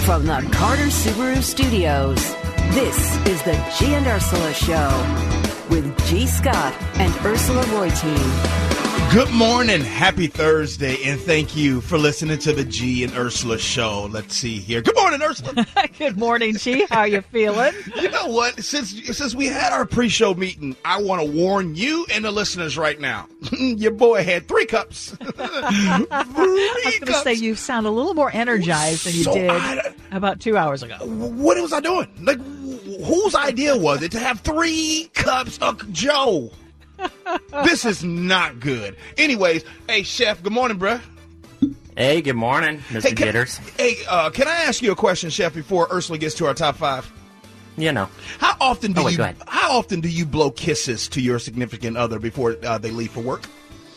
From the Carter Subaru Studios, this is the G and Ursula Show with G. Scott and Ursula Reutin. Good morning. Happy Thursday, and thank you for listening to the G and Ursula Show. Let's see here. Good morning, Ursula. Good morning, G. How you feeling? You know what? Since we had our pre-show meeting, I want to warn you and the listeners right now. Your boy had 3 cups. I was going to say you sound a little more energized than you did about 2 hours ago. What was I doing? Like, whose idea was it to have 3 cups of Joe? This is not good. Anyways, hey, Chef, good morning, bruh. Hey, good morning, Mr. Jitters. Can I ask you a question, Chef, before Ursula gets to our top 5? You know. How often go ahead. How often do you blow kisses to your significant other before they leave for work?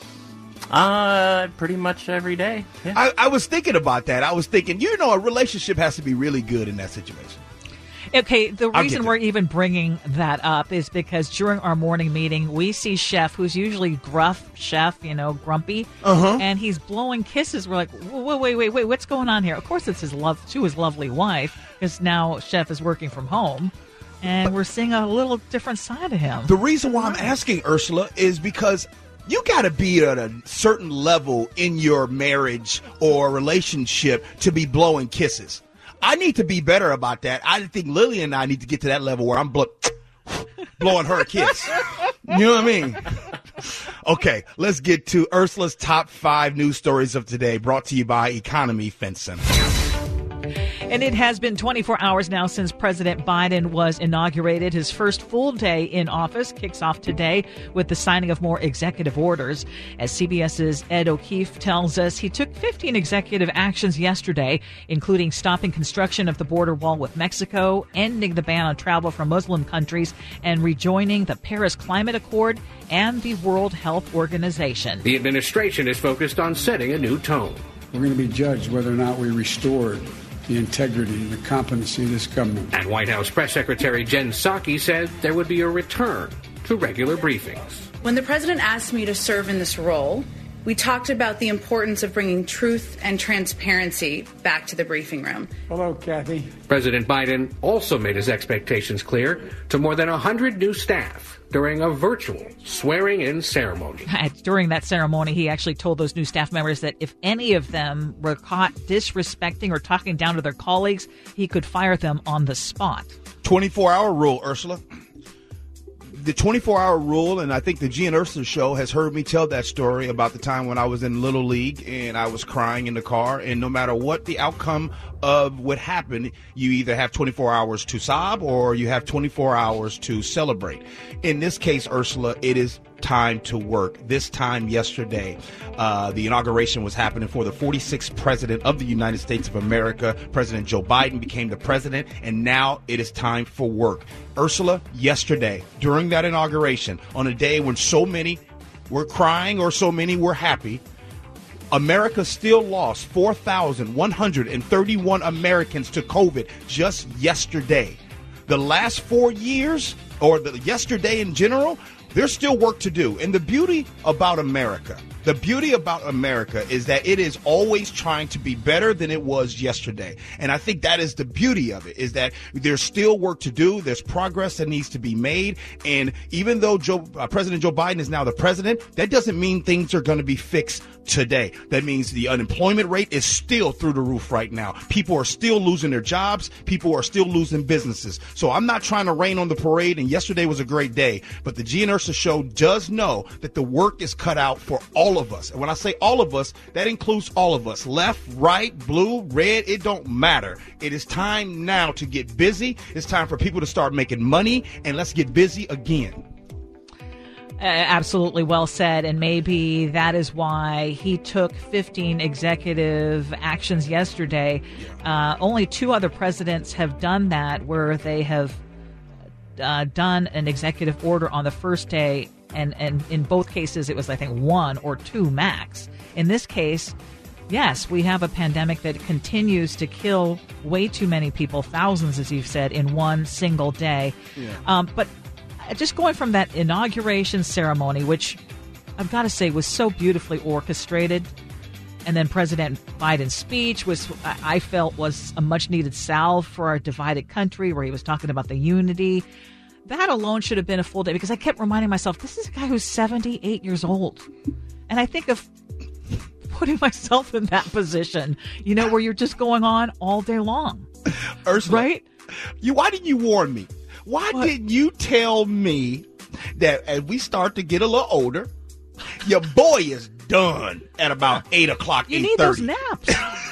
Pretty much every day. Yeah. I was thinking about that. I was thinking, a relationship has to be really good in that situation. Okay, the reason we're even bringing that up is because during our morning meeting, we see Chef, who's usually gruff Chef, grumpy, and he's blowing kisses. We're like, wait, what's going on here? Of course, it's to his lovely wife, because now Chef is working from home, and we're seeing a little different side of him. The reason why I'm asking, Ursula, is because you got to be at a certain level in your marriage or relationship to be blowing kisses. I need to be better about that. I think Lily and I need to get to that level where I'm blowing her a kiss. You know what I mean? Okay, let's get to Ursula's top 5 news stories of today, brought to you by Economy Fence Center. And it has been 24 hours now since President Biden was inaugurated. His first full day in office kicks off today with the signing of more executive orders. As CBS's Ed O'Keefe tells us, he took 15 executive actions yesterday, including stopping construction of the border wall with Mexico, ending the ban on travel from Muslim countries, and rejoining the Paris Climate Accord and the World Health Organization. The administration is focused on setting a new tone. We're going to be judged whether or not we restored the integrity and the competency of this government. And White House Press Secretary Jen Psaki said there would be a return to regular briefings. When the president asked me to serve in this role, we talked about the importance of bringing truth and transparency back to the briefing room. Hello, Kathy. President Biden also made his expectations clear to more than 100 new staff during a virtual swearing-in ceremony. During that ceremony, he actually told those new staff members that if any of them were caught disrespecting or talking down to their colleagues, he could fire them on the spot. 24-hour rule, Ursula. The 24-hour rule, and I think the G and Ursula Show has heard me tell that story about the time when I was in Little League and I was crying in the car, and no matter what the outcome of what happened, you either have 24 hours to sob or you have 24 hours to celebrate. In this case, Ursula, it is time to work. This time yesterday, the inauguration was happening for the 46th president of the United States of America. President Joe Biden became the president, and now it is time for work. Ursula, yesterday, during that inauguration, on a day when so many were crying or so many were happy, America still lost 4,131 Americans to COVID just yesterday. The last 4 years, or the yesterday in general, there's still work to do. And the beauty about America is that it is always trying to be better than it was yesterday. And I think that is the beauty of it, is that there's still work to do. There's progress that needs to be made. And even though President Joe Biden is now the president, that doesn't mean things are going to be fixed today. That means the unemployment rate is still through the roof right now. People are still losing their jobs. People are still losing businesses. So I'm not trying to rain on the parade, and yesterday was a great day. But the G and Ursula Show does know that the work is cut out for all of us. And when I say all of us, that includes all of us. Left, right, blue, red, it don't matter. It is time now to get busy. It's time for people to start making money, and let's get busy again. Absolutely well said, and maybe that is why he took 15 executive actions yesterday. Only 2 other presidents have done that, where they have done an executive order on the first day, and in both cases it was, I think, 1 or 2 max. In this case, yes, we have a pandemic that continues to kill way too many people, thousands, as you've said, in one single day. Yeah. But just going from that inauguration ceremony, which I've got to say was so beautifully orchestrated, And then President Biden's speech I felt was a much-needed salve for our divided country, where he was talking about the unity. That alone should have been a full day, because I kept reminding myself, this is a guy who's 78 years old. And I think of putting myself in that position, where you're just going on all day long. Ursula, right? Why didn't you warn me? Why didn't you tell me that as we start to get a little older, your boy is done at about 8 o'clock, 8:30? You need those naps.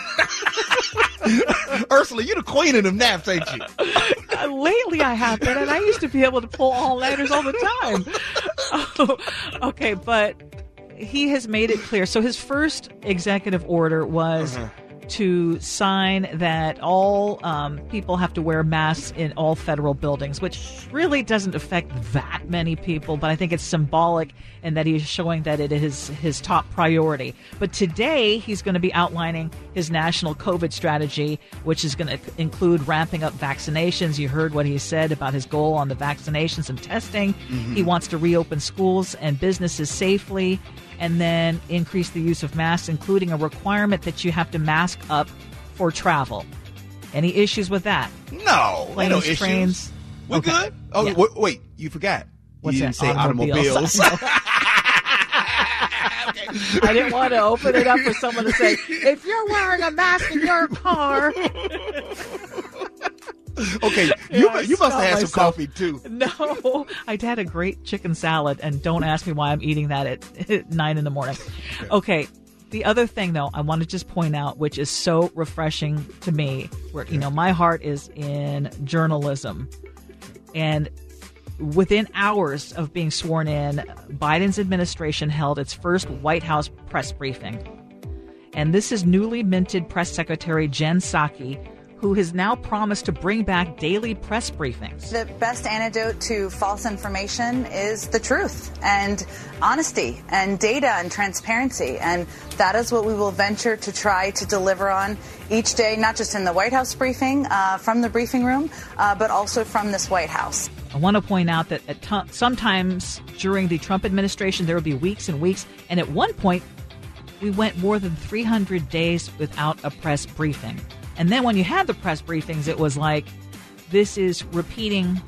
Ursula, you're the queen of them naps, ain't you? Lately I have been, and I used to be able to pull all-nighters all the time. Okay, but he has made it clear. So his first executive order was to sign that all people have to wear masks in all federal buildings, which really doesn't affect that many people, but I think it's symbolic in that he's showing that it is his top priority. But today he's going to be outlining his national COVID strategy, which is going to include ramping up vaccinations. You heard what he said about his goal on the vaccinations and testing. He wants to reopen schools and businesses safely, and then increase the use of masks, including a requirement that you have to mask up for travel. Any issues with that? No, Planes, no issues. Trains. We're Okay. good? Oh, Yeah. wait, you forgot. What's you that? didn't say automobiles. I didn't want to open it up for someone to say, if you're wearing a mask in your car. Okay, you must have had some coffee too. No, I had a great chicken salad, and don't ask me why I'm eating that at 9 in the morning. Okay, the other thing, though, I want to just point out, which is so refreshing to me, where, my heart is in journalism. And within hours of being sworn in, Biden's administration held its first White House press briefing. And this is newly minted Press Secretary Jen Psaki, who has now promised to bring back daily press briefings. The best antidote to false information is the truth and honesty and data and transparency. And that is what we will venture to try to deliver on each day, not just in the White House briefing from the briefing room, but also from this White House. I want to point out that sometimes during the Trump administration, there would be weeks and weeks. And at one point, we went more than 300 days without a press briefing. And then when you had the press briefings, it was like, this is repeating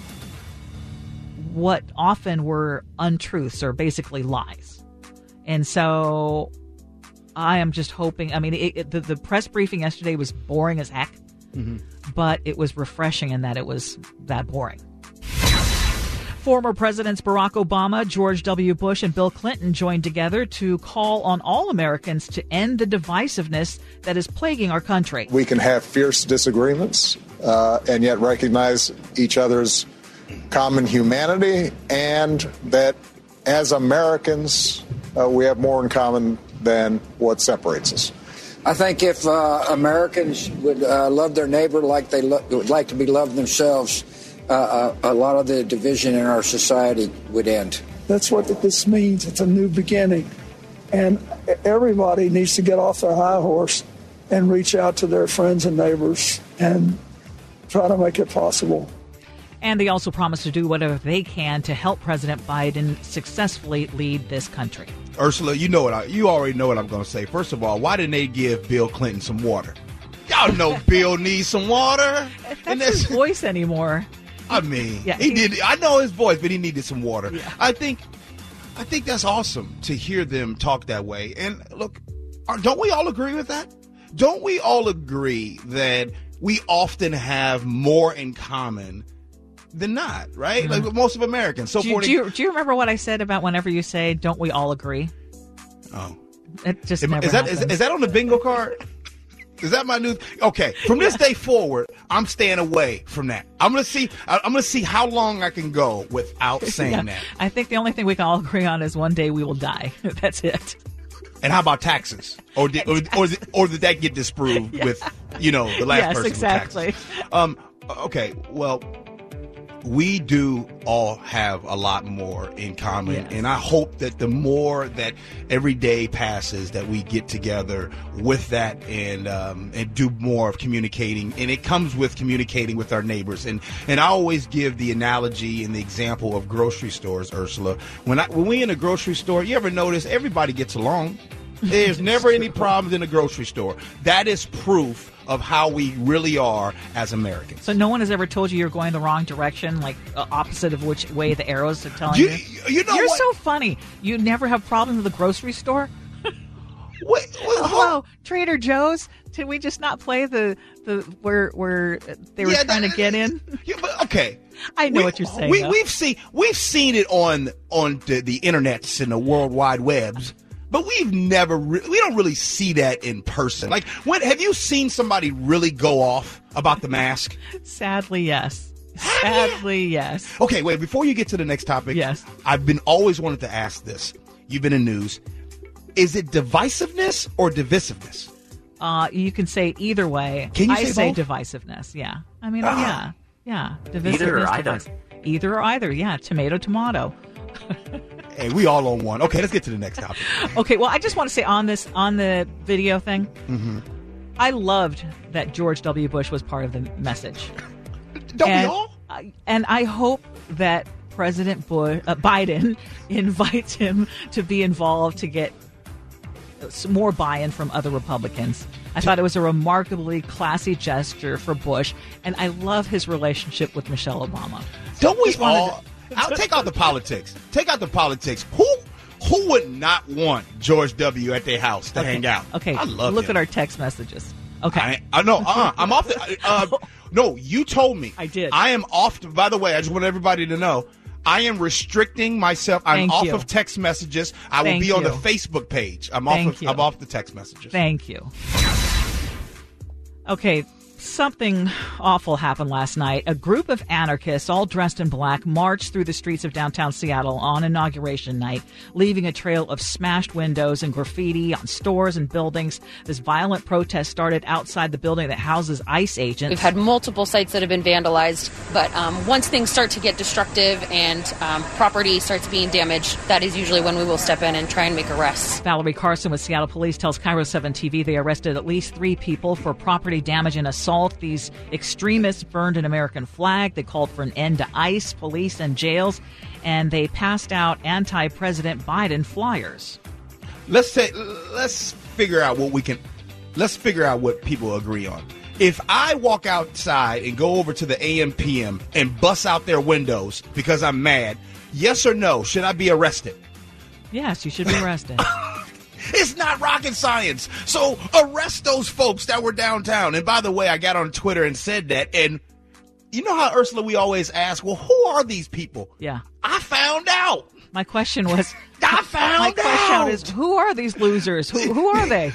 what often were untruths or basically lies. And so I am just hoping, the press briefing yesterday was boring as heck, but it was refreshing in that it was that boring. Former Presidents Barack Obama, George W. Bush, and Bill Clinton joined together to call on all Americans to end the divisiveness that is plaguing our country. We can have fierce disagreements and yet recognize each other's common humanity, and that as Americans, we have more in common than what separates us. I think if Americans would love their neighbor like they would like to be loved themselves, a lot of the division in our society would end. That's what this means. It's a new beginning. And everybody needs to get off their high horse and reach out to their friends and neighbors and try to make it possible. And they also promised to do whatever they can to help President Biden successfully lead this country. Ursula, you already know what I'm going to say. First of all, why didn't they give Bill Clinton some water? Y'all know Bill needs some water. That's his voice anymore. He did. I know his voice, but he needed some water. Yeah. I think that's awesome to hear them talk that way. And look, don't we all agree with that? Don't we all agree that we often have more in common than not, right? Mm-hmm. Like most of Americans. So do you remember what I said about whenever you say, don't we all agree? Oh. It just never is that on the bingo card? Is that my new? Okay, from this day forward, I'm staying away from that. I'm gonna see how long I can go without saying that. I think the only thing we can all agree on is one day we will die. That's it. And how about taxes? Or did that get disproved with the last person? Yes, exactly. With taxes? Okay, well, we do all have a lot more in common, yes. And I hope that the more that every day passes, that we get together with that and do more of communicating. And it comes with communicating with our neighbors. And I always give the analogy and the example of grocery stores, Ursula. When we in a grocery store, you ever notice everybody gets along? There's never any problems in the grocery store. That is proof of how we really are as Americans. So no one has ever told you you're going the wrong direction, like opposite of which way the arrows are telling you? You know You're what? so funny. You never have problems with the grocery store? Wait, hello, Trader Joe's. Did we just not play the where they were trying to get in? Okay, I know what you're saying. We've seen it on the internets and the World Wide Webs, but we've never we don't really see that in person. Like, when have you seen somebody really go off about the mask? Sadly, yes. Sadly, yes. Okay, wait. Before you get to the next topic, yes, I've always wanted to ask this. You've been in news. Is it divisiveness or divisiveness? You can say it either way. Can you I say say both? divisiveness. Yeah. I mean, yeah. Divisiveness. Either or either. Either or either. Yeah. Tomato. Hey, we all on one. Okay, let's get to the next topic. Okay. Well, I just want to say on the video thing, I loved that George W. Bush was part of the message. Don't we all? And I hope that President Biden invites him to be involved to get some more buy-in from other Republicans. I thought it was a remarkably classy gesture for Bush, and I love his relationship with Michelle Obama. Don't we all? I'll take out the politics. Take out the politics. Who would not want George W. at their house to hang out? Okay, I love look him. at our text messages. Okay. I know. I'm off the... no, you told me. I did. I am off... By the way, I just want everybody to know, I am restricting myself. I'm off of text messages. I will be on the Facebook page. I'm off the text messages. Thank you. Okay, something awful happened last night. A group of anarchists, all dressed in black, marched through the streets of downtown Seattle on Inauguration Night, leaving a trail of smashed windows and graffiti on stores and buildings. This violent protest started outside the building that houses ICE agents. We've had multiple sites that have been vandalized, but once things start to get destructive and property starts being damaged, that is usually when we will step in and try and make arrests. Valerie Carson with Seattle Police tells Cairo 7 TV they arrested at least 3 people for property damage and assault. These extremists burned an American flag. They called for an end to ICE, police, and jails, and they passed out anti-President Biden flyers. Let's figure out what people agree on. If I walk outside and go over to the AM/PM and bust out their windows because I'm mad, yes or no, should I be arrested? Yes, you should be arrested. It's not rocket science. So arrest those folks that were downtown. And by the way, I got on Twitter and said that. And you know how, Ursula, we always ask, well, who are these people? Yeah. I found out. My question was, I found out. My question is, who are these losers? Who are they?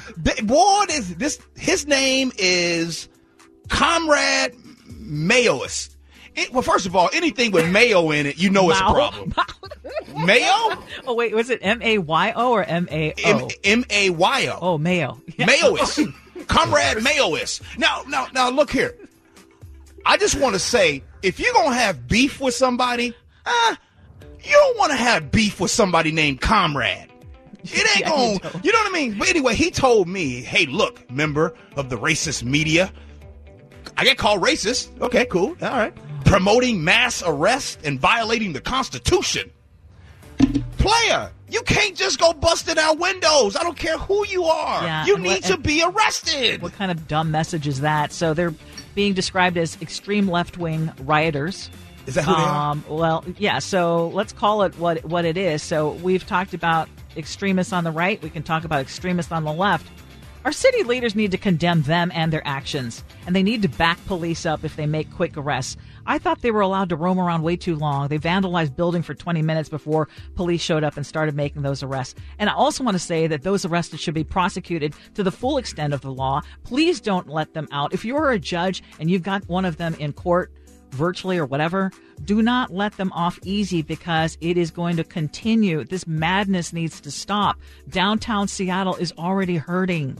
His name is Comrade Mayoist. Well, first of all, anything with mayo in it, you know it's a problem. Mayo? Oh, wait, was it M-A-Y-O or M-A-O? M-A-Y-O. Oh, Mayo. Yeah. Mayoist. Comrade Mayoist. Now, look here. I just want to say, if you're going to have beef with somebody, you don't want to have beef with somebody named Comrade. It ain't going to, you know what I mean? But anyway, he told me, hey, look, member of the racist media, I get called racist. Okay, cool. All right. Promoting mass arrest and violating the Constitution. Player, you can't just go busting out windows. I don't care who you are. Yeah, you need to be arrested. What kind of dumb message is that? So they're being described as extreme left-wing rioters. Is that who they are? Well, yeah, so let's call it what it is. So we've talked about extremists on the right. We can talk about extremists on the left. Our city leaders need to condemn them and their actions, and they need to back police up if they make quick arrests. I thought they were allowed to roam around way too long. They vandalized building for 20 minutes before police showed up and started making those arrests. And I also want to say that those arrested should be prosecuted to the full extent of the law. Please don't let them out. If you're a judge and you've got one of them in court, virtually or whatever, do not let them off easy because it is going to continue. This madness needs to stop. Downtown Seattle is already hurting.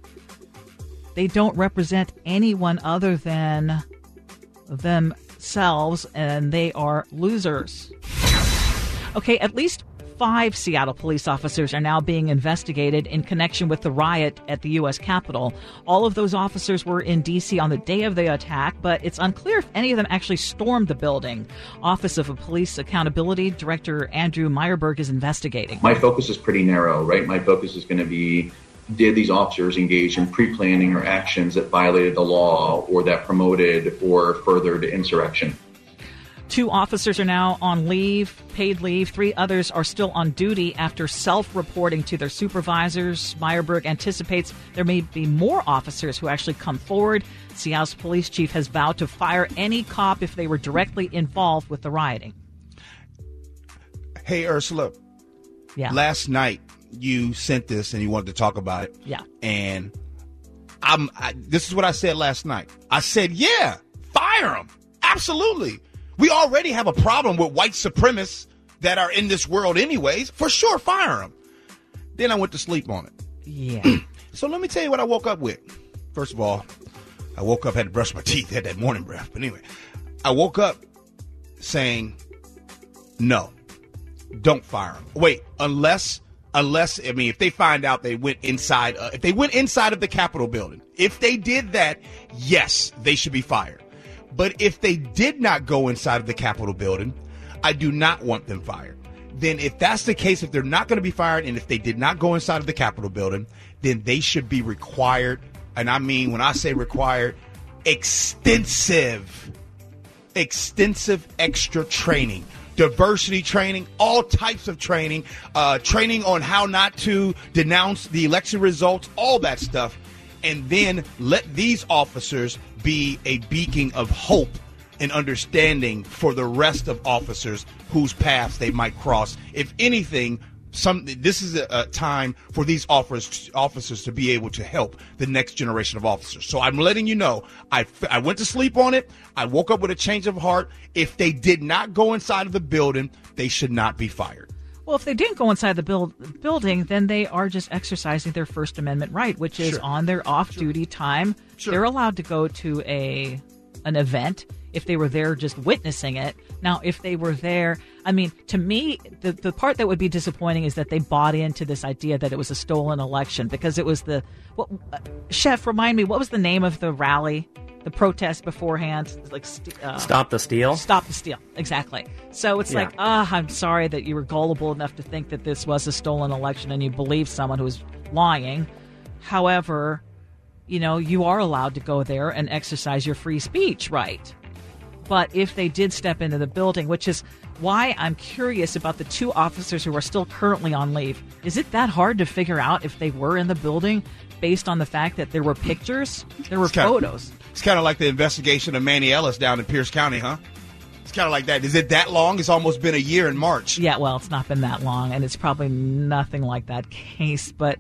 They don't represent anyone other than themselves, and they are losers. Okay, at least 5 Seattle police officers are now being investigated in connection with the riot at the U.S. Capitol. All of those officers were in D.C. on the day of the attack, but it's unclear if any of them actually stormed the building. Office of Police Accountability Director Andrew Meyerberg is investigating. My focus is pretty narrow, right? My focus is going to be, did these officers engage in pre-planning or actions that violated the law or that promoted or furthered insurrection? 2 officers are now on leave, paid leave. 3 others are still on duty after self-reporting to their supervisors. Meyerberg anticipates there may be more officers who actually come forward. Seattle's police chief has vowed to fire any cop if they were directly involved with the rioting. Hey, Ursula. Yeah. Last night, you sent this and you wanted to talk about it. Yeah. And this is what I said last night. I said, yeah, fire them. Absolutely. We already have a problem with white supremacists that are in this world anyways. For sure, fire them. Then I went to sleep on it. Yeah. So let me tell you what I woke up with. First of all, I woke up, had to brush my teeth, had that morning breath. But anyway, I woke up saying, no, don't fire them. Wait, unless, if they find out they went inside, if they went inside of the Capitol building, if they did that, yes, they should be fired. But if they did not go inside of the Capitol building, I do not want them fired. Then if that's the case, if they're not going to be fired, and if they did not go inside of the Capitol building, then they should be required, and I mean, when I say required, extensive extra training. Diversity training, all types of training, training on how not to denounce the election results, all that stuff. And then let these officers be a beacon of hope and understanding for the rest of officers whose paths they might cross. If anything, this is a time for these officers to be able to help the next generation of officers. So I'm letting you know, I went to sleep on it. I woke up with a change of heart. If they did not go inside of the building, they should not be fired. Well, if they didn't go inside the building, then they are just exercising their First Amendment right, which is on their off-duty time. They're allowed to go to an event if they were there just witnessing it. Now, if they were there, I mean, to me, the part that would be disappointing is that they bought into this idea that it was a stolen election because it was Chef, remind me, what was the name of the rally? The protest beforehand, like Stop the Steal. Stop the Steal, exactly. So it's like, I'm sorry that you were gullible enough to think that this was a stolen election and you believed someone who was lying. However, you are allowed to go there and exercise your free speech right. But if they did step into the building, which is why I'm curious about the 2 officers who are still currently on leave, is it that hard to figure out if they were in the building based on the fact that there were pictures, there were photos? It's kind of like the investigation of Manny Ellis down in Pierce County, huh? It's kind of like that. Is it that long? It's almost been a year in March. Yeah, well, it's not been that long, and it's probably nothing like that case. But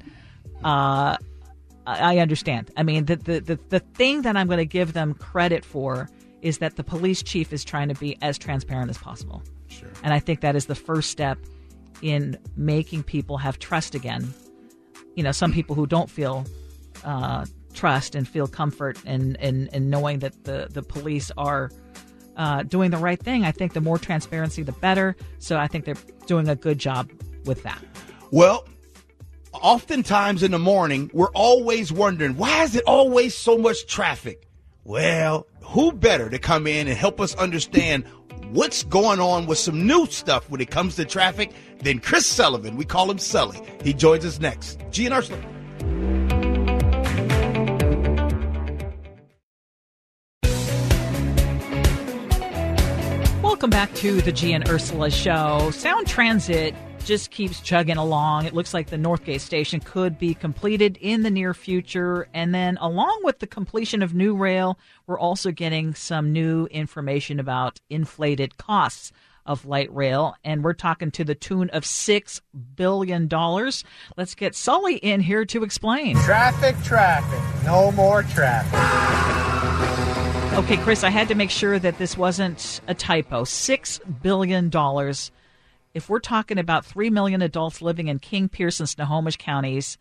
I understand. I mean, the thing that I'm going to give them credit for is that the police chief is trying to be as transparent as possible. Sure. And I think that is the first step in making people have trust again. Some people who don't feel trust and feel comfort and knowing that the police are doing the right thing. I think the more transparency, the better. So I think they're doing a good job with that. Well, oftentimes in the morning, we're always wondering, why is it always so much traffic? Well, who better to come in and help us understand what's going on with some new stuff when it comes to traffic than Chris Sullivan. We call him Sully. He joins us next. G and Ursula. Welcome back to the G and Ursula Show. Sound Transit just keeps chugging along. It looks like the Northgate station could be completed in the near future. And then along with the completion of New Rail, we're also getting some new information about inflated costs of light rail. And we're talking to the tune of $6 billion. Let's get Sully in here to explain. Traffic. No more traffic. Okay, Chris, I had to make sure that this wasn't a typo. $6 billion. If we're talking about 3 million adults living in King, Pierce, and Snohomish counties,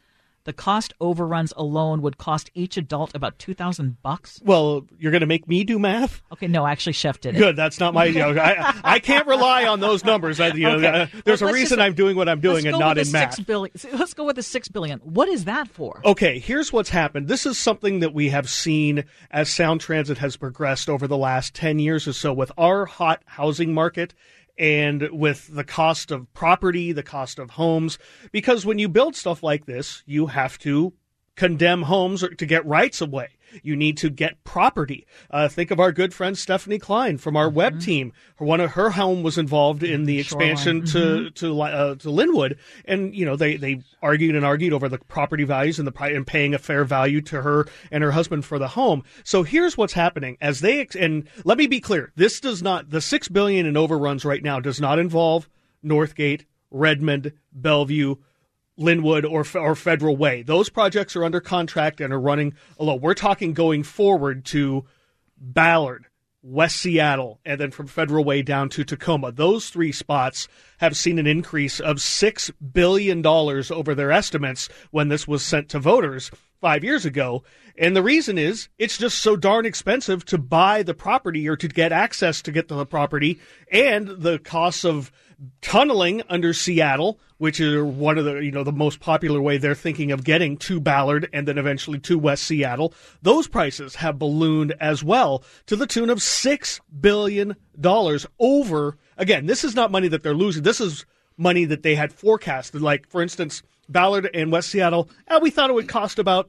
the cost overruns alone would cost each adult about $2,000. Well, you're going to make me do math? Okay, no, actually, Chef did it. Good. That's not my. I can't rely on those numbers. There's a reason I'm doing what I'm doing and not in math. Let's go with the $6 billion. What is that for? Okay, here's what's happened. This is something that we have seen as Sound Transit has progressed over the last 10 years or so with our hot housing market. And with the cost of property, the cost of homes, because when you build stuff like this, you have to condemn homes to get rights away. You need to get property. Think of our good friend Stephanie Klein from our web team. One of her home was involved in the expansion to Linwood, and they argued over the property values and paying a fair value to her and her husband for the home. So here's what's happening and let me be clear: this does not, the $6 billion in overruns right now does not involve Northgate, Redmond, Bellevue, Linwood, or Federal Way. Those projects are under contract and are running alone. We're talking going forward to Ballard, West Seattle, and then from Federal Way down to Tacoma. Those three spots have seen an increase of $6 billion over their estimates when this was sent to voters 5 years ago. And the reason is it's just so darn expensive to buy the property or to get access to get to the property, and the costs of tunneling under Seattle, which is one of the most popular way they're thinking of getting to Ballard and then eventually to West Seattle. Those prices have ballooned as well to the tune of $6 billion over. Again, this is not money that they're losing. This is money that they had forecasted. Like, for instance, Ballard and West Seattle, we thought it would cost about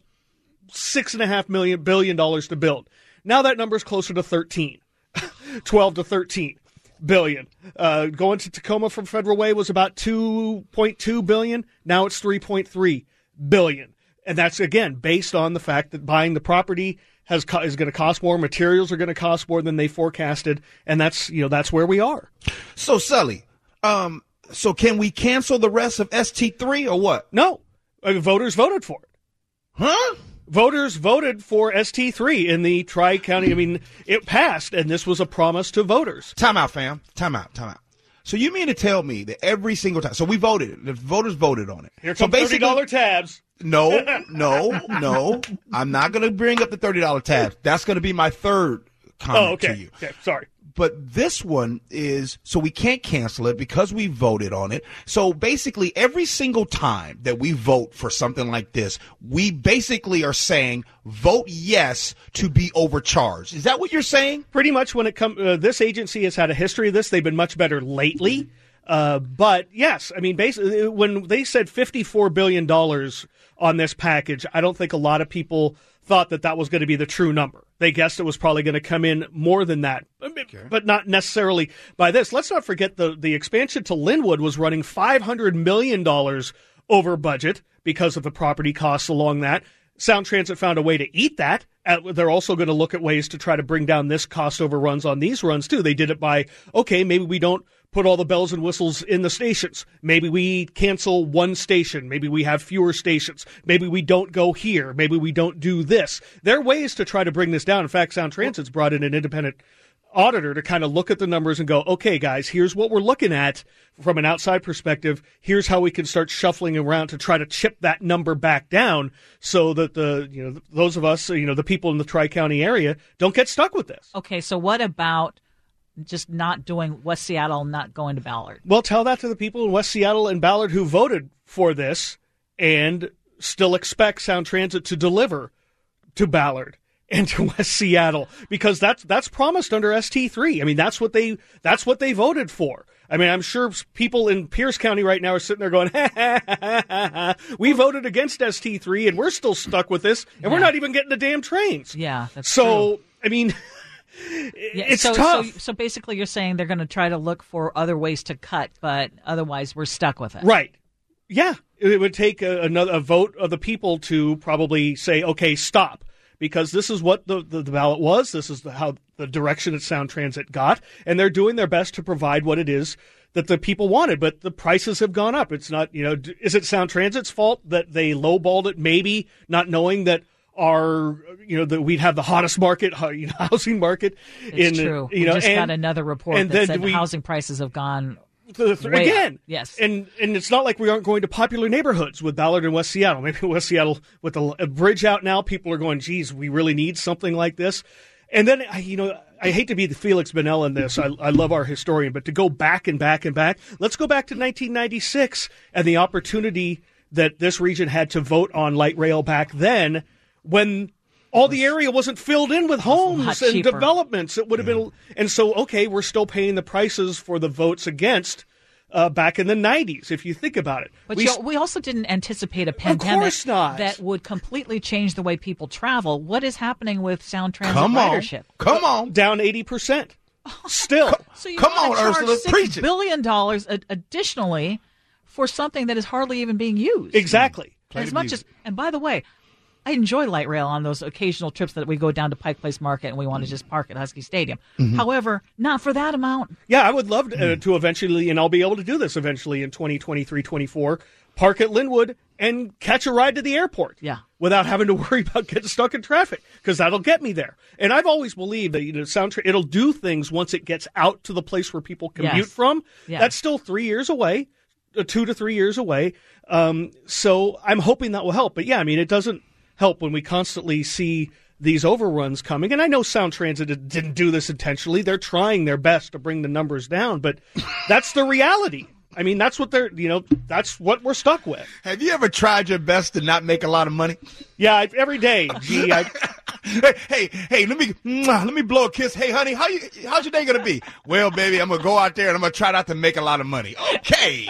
$6.5 billion to build. Now that number is closer to 12 to 13 billion. Going to Tacoma from Federal Way was about $2.2 billion. Now it's $3.3 billion. And that's, again, based on the fact that buying the property is going to cost more. Materials are going to cost more than they forecasted. And that's where we are. So, Sully, so can we cancel the rest of ST3 or what? No. Voters voted for it. Huh? Voters voted for ST3 in the Tri-County. I mean, it passed, and this was a promise to voters. Time out, fam. Time out. So you mean to tell me that every single time, so we voted, the voters voted on it. Here come $30 tabs. No. I'm not going to bring up the $30 tabs. That's going to be my third comment to you. Okay, sorry. But this one is, so we can't cancel it because we voted on it. So basically every single time that we vote for something like this, we basically are saying vote yes to be overcharged. Is that what you're saying? Pretty much. When it comes, this agency has had a history of this. They've been much better lately. But yes, I mean, basically when they said $54 billion on this package, I don't think a lot of people thought that was going to be the true number. They guessed it was probably going to come in more than that, but not necessarily by this. Let's not forget the expansion to Linwood was running $500 million over budget because of the property costs along that. Sound Transit found a way to eat that. They're also going to look at ways to try to bring down this cost overruns on these runs, too. They did it by, maybe we don't put all the bells and whistles in the stations. Maybe we cancel one station. Maybe we have fewer stations. Maybe we don't go here. Maybe we don't do this. There are ways to try to bring this down. In fact, Sound Transit's brought in an independent auditor to kind of look at the numbers and go, okay, guys, here's what we're looking at from an outside perspective. Here's how we can start shuffling around to try to chip that number back down so that those of us, the people in the Tri-County area don't get stuck with this. Okay, so what about just not doing West Seattle, not going to Ballard? Well, tell that to the people in West Seattle and Ballard who voted for this and still expect Sound Transit to deliver to Ballard and to West Seattle, because that's promised under ST3. I mean, that's what they voted for. I mean, I'm sure people in Pierce County right now are sitting there going, we voted against ST3 and we're still stuck with this, and we're not even getting the damn trains. Yeah, that's so true. I mean, it's tough. So basically you're saying they're going to try to look for other ways to cut, but otherwise we're stuck with it. Right. Yeah. It would take a vote of the people to probably say, okay, stop. Because this is what the ballot was. This is how the direction that Sound Transit got. And they're doing their best to provide what it is that the people wanted. But the prices have gone up. It's not, is it Sound Transit's fault that they lowballed it, maybe not knowing that that we'd have the hottest market, housing market? It's true. We just got another report that said housing prices have gone Again. Yes. And it's not like we aren't going to popular neighborhoods with Ballard and West Seattle. Maybe West Seattle, with a bridge out now, people are going, geez, we really need something like this. And then, I hate to be the Felix Bennell in this. I love our historian, but to go back and back and back, let's go back to 1996 and the opportunity that this region had to vote on light rail back then when all the area wasn't filled in with homes and developments. It would have been, and so, okay, we're still paying the prices for the votes against back in the 90s, if you think about it. But we also didn't anticipate a pandemic that would completely change the way people travel. What is happening with Sound Transit ridership? Come on. Down 80%. Still. So you Come want on, to charge Ursula, preach $6 it. billion additionally for something that is hardly even being used. Exactly. And by the way, I enjoy light rail on those occasional trips that we go down to Pike Place Market and we want to just park at Husky Stadium. Mm-hmm. However, not for that amount. Yeah, I would love to eventually, and I'll be able to do this eventually in 2023-24, park at Linwood and catch a ride to the airport. Yeah. Without having to worry about getting stuck in traffic, because that'll get me there. And I've always believed that it'll do things once it gets out to the place where people commute from. Yeah. That's still 3 years away, 2 to 3 years away. So I'm hoping that will help. But yeah, I mean, it doesn't help when we constantly see these overruns coming. And I know Sound Transit didn't do this intentionally. They're trying their best to bring the numbers down, but that's the reality. I mean, that's what that's what we're stuck with. Have you ever tried your best to not make a lot of money? Yeah, every day. Gee, hey, let me blow a kiss. Hey, honey, how's your day going to be? Well, baby, I'm going to go out there and I'm going to try not to make a lot of money. Okay.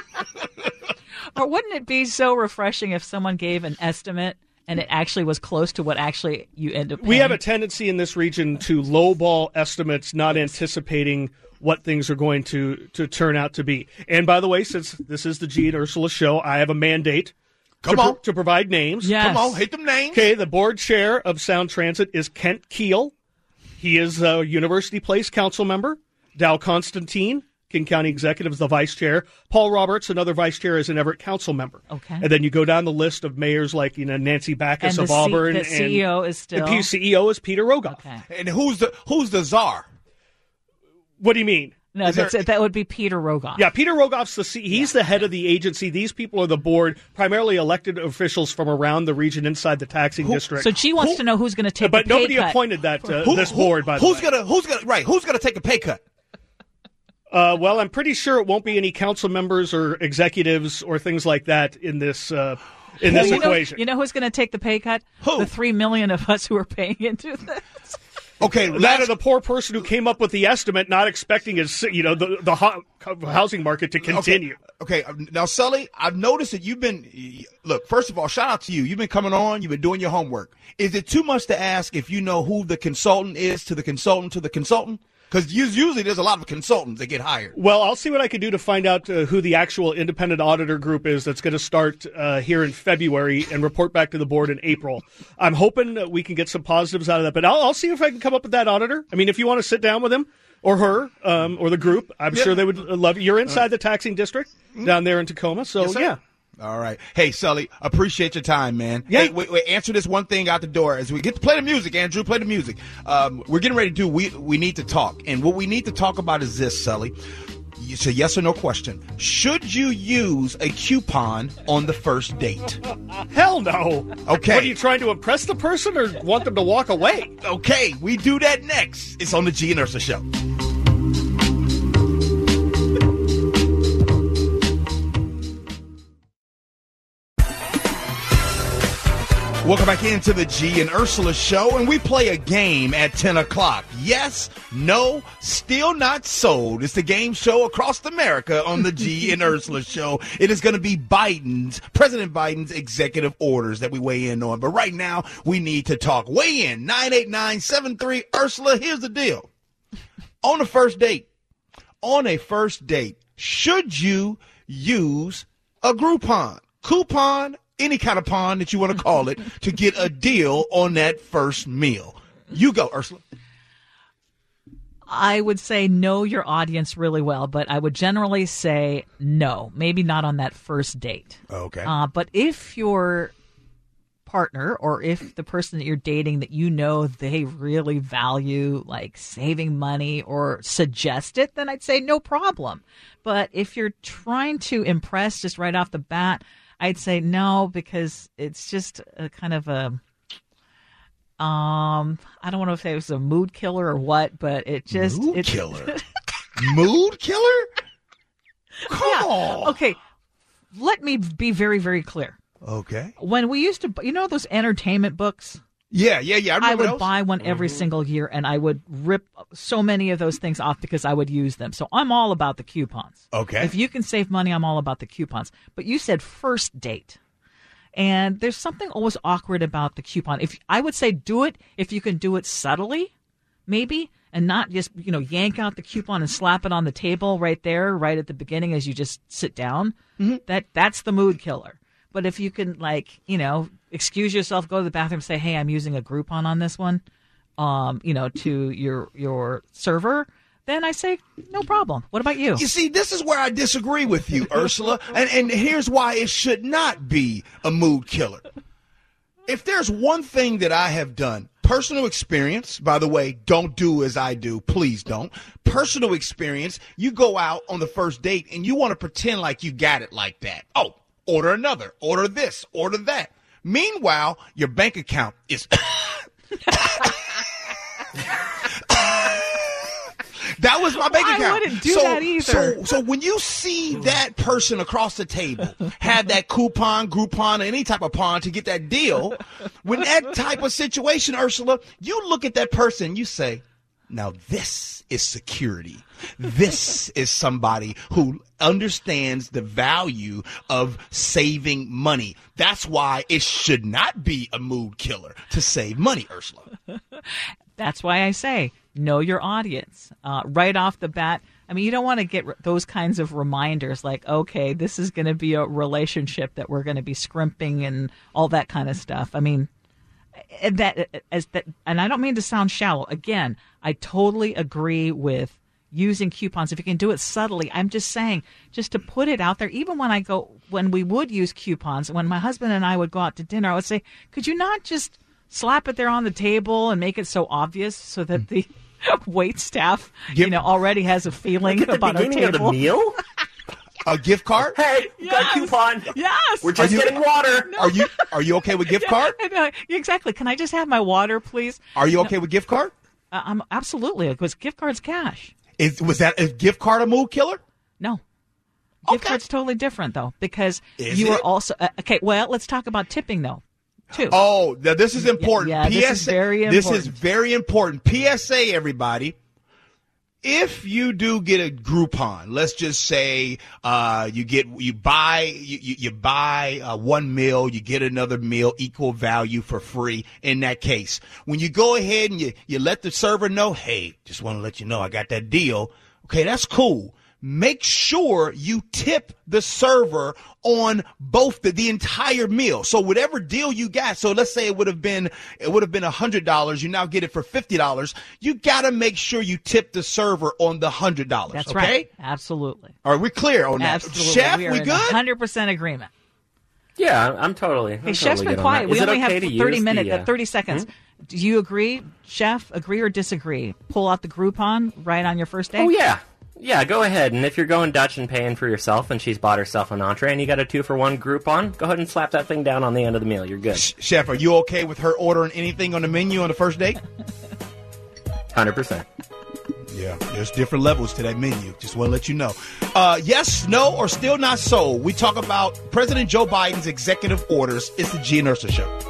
Or wouldn't it be so refreshing if someone gave an estimate and it actually was close to what actually you end up paying? We have a tendency in this region to lowball estimates, not anticipating what things are going to turn out to be. And by the way, since this is the G and Ursula show, I have a mandate to provide names. Yes. Come on, hit them names. Okay, the board chair of Sound Transit is Kent Keel. He is a University Place council member. Dow Constantine, King County Executive, is the vice chair. Paul Roberts, another vice chair, is an Everett council member. Okay. And then you go down the list of mayors like Nancy Backus of Auburn. The CEO is still. The CEO is Peter Rogoff. Okay. And who's the czar? What do you mean? No, that would be Peter Rogoff. Yeah, Peter Rogoff's he's the head of the agency. These people are the board, primarily elected officials from around the region inside the taxing district. So she wants to know who's going to take. But the pay nobody cut. appointed that this board. By the way, Who's gonna take a pay cut? Well, I'm pretty sure it won't be any council members or executives or things like that in this equation. You know who's going to take the pay cut? Who? The 3 million of us who are paying into this. Okay, that of the poor person who came up with the estimate, not expecting the housing market to continue. Okay. Now, Sully, I've noticed that you've been. Look, first of all, shout out to you. You've been coming on. You've been doing your homework. Is it too much to ask if you know who the consultant is to the consultant to the consultant? Because usually there's a lot of consultants that get hired. Well, I'll see what I can do to find out who the actual independent auditor group is that's going to start here in February and report back to the board in April. I'm hoping that we can get some positives out of that, but I'll see if I can come up with that auditor. I mean, if you want to sit down with him or her or the group, I'm sure they would love it. You're inside the taxing district down there in Tacoma, so yes, yeah. All right. Hey, Sully, appreciate your time, man. Yeah. Hey, wait, answer this one thing out the door as we get to play the music, Andrew. Play the music. We're getting ready to do We Need to Talk. And what we need to talk about is this, Sully. It's a yes or no question. Should you use a coupon on the first date? Hell no. Okay. What, are you trying to impress the person or want them to walk away? Okay, we do that next. It's on the G and Ursula Show. Welcome back into the G and Ursula Show, and we play a game at 10 o'clock. Yes, no, still not sold. It's the game show across America on the G and Ursula Show. It is going to be President Biden's executive orders that we weigh in on. But right now, we need to talk. Weigh in, 989-73. Ursula, here's the deal. On a first date, should you use a coupon, any kind of pond that you want to call it, to get a deal on that first meal? You go, Ursula. I would say know your audience really well, but I would generally say no, maybe not on that first date. Okay. But if you're partner or if the person that you're dating that you know they really value like saving money or suggest it, then I'd say no problem. But if you're trying to impress just right off the bat, I'd say no, because it's just a kind of a I don't want to say it was a mood killer or what, but it just mood killer. Mood killer? Come on. Okay, let me be very, very clear. Okay. When we used to, those entertainment books? Yeah. I would buy one every single year, and I would rip so many of those things off because I would use them. So I'm all about the coupons. Okay. If you can save money, I'm all about the coupons. But you said first date. And there's something always awkward about the coupon. I would say do it if you can do it subtly, maybe, and not just, yank out the coupon and slap it on the table right there, right at the beginning as you just sit down. Mm-hmm. That's the mood killer. But if you can, excuse yourself, go to the bathroom, say, hey, I'm using a Groupon on this one, to your server, then I say, no problem. What about you? You see, this is where I disagree with you, Ursula. And here's why it should not be a mood killer. If there's one thing that I have done, personal experience, by the way, don't do as I do. Please don't. Personal experience, you go out on the first date and you want to pretend like you got it like that. Oh, order another, order this, order that. Meanwhile, your bank account is... That was my bank account. I wouldn't do that either. So when you see that person across the table have that coupon, Groupon, any type of pawn to get that deal, when that type of situation, Ursula, you look at that person, you say, now this is security. This is somebody who understands the value of saving money. That's why it should not be a mood killer to save money, Ursula. That's why I say know your audience right off the bat. I mean, you don't want to get those kinds of reminders like, okay, this is going to be a relationship that we're going to be scrimping and all that kind of stuff. I mean, and I don't mean to sound shallow. Again, I totally agree with using coupons if you can do it subtly. I'm just saying, just to put it out there, even when we would use coupons, when my husband and I would go out to dinner, I would say, could you not just slap it there on the table and make it so obvious so that the wait staff, already has a feeling about our table? At the beginning of the meal? A gift card? Hey, you got a coupon. Yes. We're just getting water. No. Are you okay with gift card? Exactly. Can I just have my water, please? Are you okay with gift card? I'm absolutely, because gift card's cash. Was that a gift card a mood killer? No. Gift card's totally different, though, because are also okay. Well, let's talk about tipping, though. Too. Oh, now this is important. Yeah, this is very important. This is very important. PSA, everybody. If you do get a Groupon, let's just say you buy one meal, you get another meal, equal value for free. In that case, when you go ahead and you let the server know, hey, just want to let you know I got that deal. Okay, that's cool. Make sure you tip the server on both the entire meal. So whatever deal you got, so let's say it would have been $100, you now get it for $50. You got to make sure you tip the server on the $100. That's okay? Right. Absolutely. Are we clear on that? Absolutely. Chef, we good? 100% agreement. Yeah, I'm totally. Hey, Chef's been quiet. We only have 30 seconds. Do you agree, Chef? Agree or disagree? Pull out the Groupon right on your first day? Oh, yeah. Yeah, go ahead. And if you're going Dutch and paying for yourself and she's bought herself an entree and you got a 2-for-1 Groupon, go ahead and slap that thing down on the end of the meal. You're good. Chef, are you okay with her ordering anything on the menu on the first date? 100%. Yeah, there's different levels to that menu. Just want to let you know. Yes, no, or still not so. We talk about President Joe Biden's executive orders. It's the G and Ursula Show.